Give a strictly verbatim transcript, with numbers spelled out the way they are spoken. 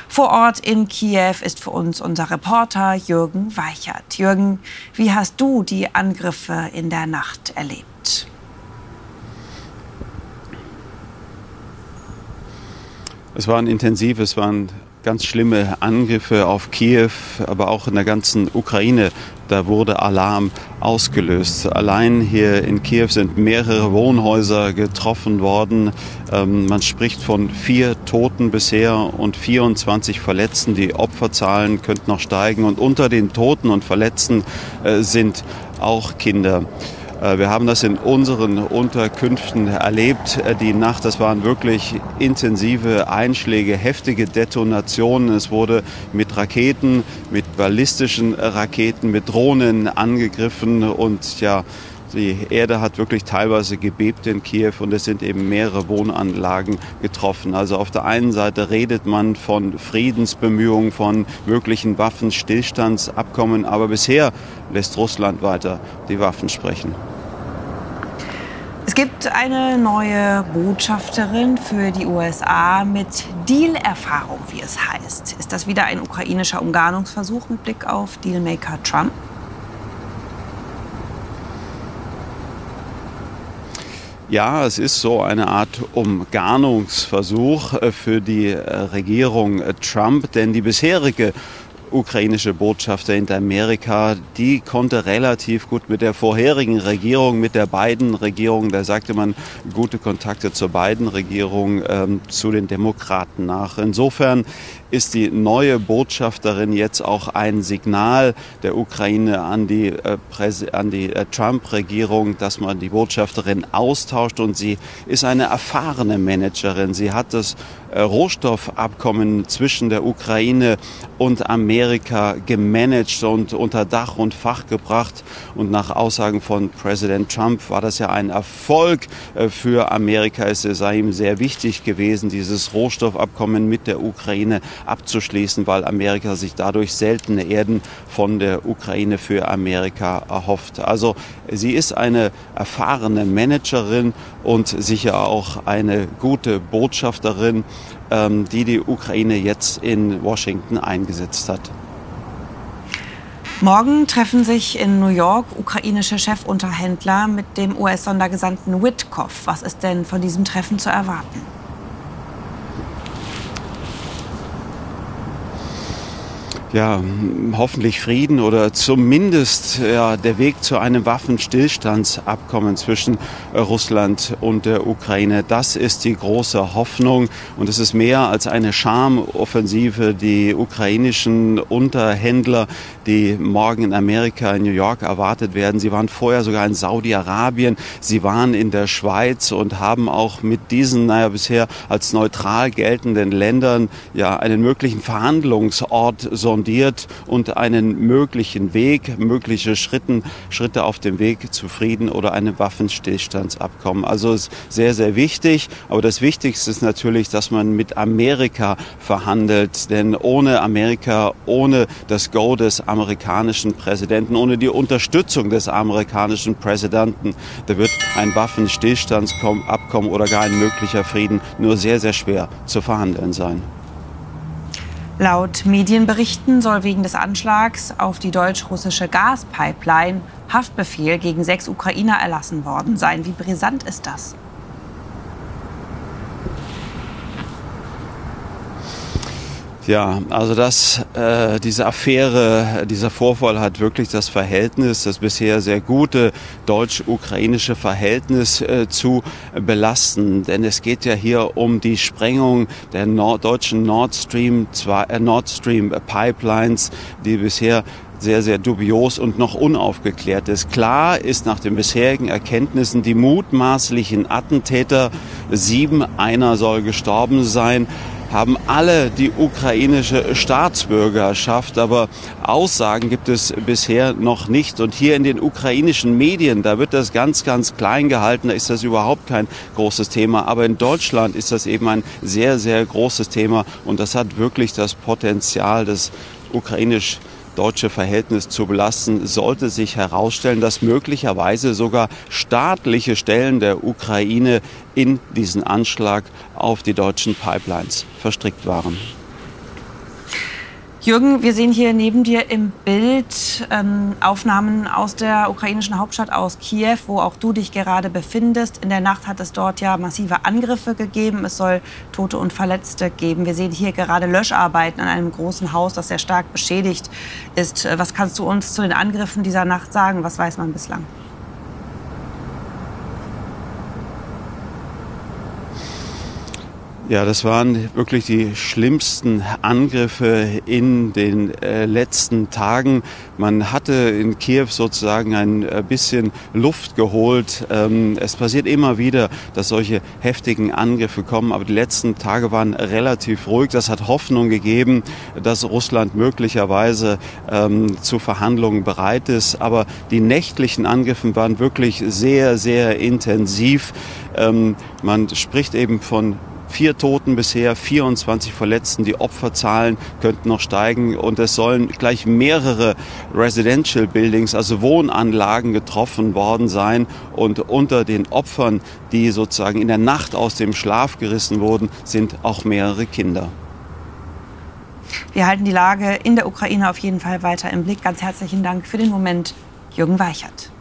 Vor Ort in Kiew ist für uns unser Reporter Jürgen Weichert. Jürgen, wie hast du die Angriffe in der Nacht erlebt? Es waren intensiv, es waren ganz schlimme Angriffe auf Kiew, aber auch in der ganzen Ukraine. Da wurde Alarm ausgelöst. Allein hier in Kiew sind mehrere Wohnhäuser getroffen worden. Ähm, man spricht von vier Toten bisher und vierundzwanzig Verletzten. Die Opferzahlen könnten noch steigen. Und unter den Toten und Verletzten äh, sind auch Kinder. Wir haben das in unseren Unterkünften erlebt. Die Nacht, das waren wirklich intensive Einschläge, heftige Detonationen. Es wurde mit Raketen, mit ballistischen Raketen, mit Drohnen angegriffen und ja, die Erde hat wirklich teilweise gebebt in Kiew und es sind eben mehrere Wohnanlagen getroffen. Also auf der einen Seite redet man von Friedensbemühungen, von möglichen Waffenstillstandsabkommen, aber bisher lässt Russland weiter die Waffen sprechen. Es gibt eine neue Botschafterin für die U S A mit Deal-Erfahrung, wie es heißt. Ist das wieder ein ukrainischer Umgarnungsversuch mit Blick auf Dealmaker Trump? Ja, es ist so eine Art Umgarnungsversuch für die Regierung Trump, denn die bisherige ukrainische Botschafterin in Amerika, die konnte relativ gut mit der vorherigen Regierung, mit der Biden-Regierung, da sagte man gute Kontakte zur Biden-Regierung, ähm, zu den Demokraten nach. Insofern ist die neue Botschafterin jetzt auch ein Signal der Ukraine an die, äh, Präs- an die äh, Trump-Regierung, dass man die Botschafterin austauscht, und sie ist eine erfahrene Managerin. Sie hat das äh, Rohstoffabkommen zwischen der Ukraine und Amerika gemanagt und unter Dach und Fach gebracht. Und nach Aussagen von Präsident Trump war das ja ein Erfolg äh, für Amerika. Es sei ihm sehr wichtig gewesen, dieses Rohstoffabkommen mit der Ukraine abzuschließen, weil Amerika sich dadurch seltene Erden von der Ukraine für Amerika erhofft. Also sie ist eine erfahrene Managerin und sicher auch eine gute Botschafterin, ähm, die die Ukraine jetzt in Washington eingesetzt hat. Morgen treffen sich in New York ukrainische Chefunterhändler mit dem U S-Sondergesandten Witkoff. Was ist denn von diesem Treffen zu erwarten? Ja, hoffentlich Frieden oder zumindest ja, der Weg zu einem Waffenstillstandsabkommen zwischen Russland und der Ukraine. Das ist die große Hoffnung, und es ist mehr als eine Charmoffensive. Die ukrainischen Unterhändler, die morgen in Amerika, in New York erwartet werden, sie waren vorher sogar in Saudi-Arabien, sie waren in der Schweiz und haben auch mit diesen, naja, bisher als neutral geltenden Ländern ja einen möglichen Verhandlungsort sondiert und einen möglichen Weg, mögliche Schritten, Schritte auf dem Weg zu Frieden oder einem Waffenstillstandsabkommen. Also es ist sehr, sehr wichtig. Aber das Wichtigste ist natürlich, dass man mit Amerika verhandelt. Denn ohne Amerika, ohne das Go des amerikanischen Präsidenten, ohne die Unterstützung des amerikanischen Präsidenten, da wird ein Waffenstillstandsabkommen oder gar ein möglicher Frieden nur sehr, sehr schwer zu verhandeln sein. Laut Medienberichten soll wegen des Anschlags auf die deutsch-russische Gaspipeline Haftbefehl gegen sechs Ukrainer erlassen worden sein. Wie brisant ist das? Ja, also das, äh, diese Affäre, dieser Vorfall hat wirklich das Verhältnis, das bisher sehr gute deutsch-ukrainische Verhältnis äh, zu belasten. Denn es geht ja hier um die Sprengung der Nord- deutschen Nord Stream, zwei, äh, Nord Stream Pipelines, die bisher sehr, sehr dubios und noch unaufgeklärt ist. Klar ist nach den bisherigen Erkenntnissen, die mutmaßlichen Attentäter, sieben, einer soll gestorben sein, haben alle die ukrainische Staatsbürgerschaft, aber Aussagen gibt es bisher noch nicht. Und hier in den ukrainischen Medien, da wird das ganz, ganz klein gehalten, da ist das überhaupt kein großes Thema. Aber in Deutschland ist das eben ein sehr, sehr großes Thema, und das hat wirklich das Potenzial, das ukrainisch deutsche Verhältnis zu belasten, sollte sich herausstellen, dass möglicherweise sogar staatliche Stellen der Ukraine in diesen Anschlag auf die deutschen Pipelines verstrickt waren. Jürgen, wir sehen hier neben dir im Bild ähm, Aufnahmen aus der ukrainischen Hauptstadt, aus Kiew, wo auch du dich gerade befindest. In der Nacht hat es dort ja massive Angriffe gegeben. Es soll Tote und Verletzte geben. Wir sehen hier gerade Löscharbeiten an einem großen Haus, das sehr stark beschädigt ist. Was kannst du uns zu den Angriffen dieser Nacht sagen? Was weiß man bislang? Ja, das waren wirklich die schlimmsten Angriffe in den äh, letzten Tagen. Man hatte in Kiew sozusagen ein äh, bisschen Luft geholt. Ähm, es passiert immer wieder, dass solche heftigen Angriffe kommen, aber die letzten Tage waren relativ ruhig. Das hat Hoffnung gegeben, dass Russland möglicherweise ähm, zu Verhandlungen bereit ist. Aber die nächtlichen Angriffe waren wirklich sehr, sehr intensiv. Ähm, man spricht eben von Vier Toten bisher, vierundzwanzig Verletzten. Die Opferzahlen könnten noch steigen und es sollen gleich mehrere Residential Buildings, also Wohnanlagen, getroffen worden sein. Und unter den Opfern, die sozusagen in der Nacht aus dem Schlaf gerissen wurden, sind auch mehrere Kinder. Wir halten die Lage in der Ukraine auf jeden Fall weiter im Blick. Ganz herzlichen Dank für den Moment, Jürgen Weichert.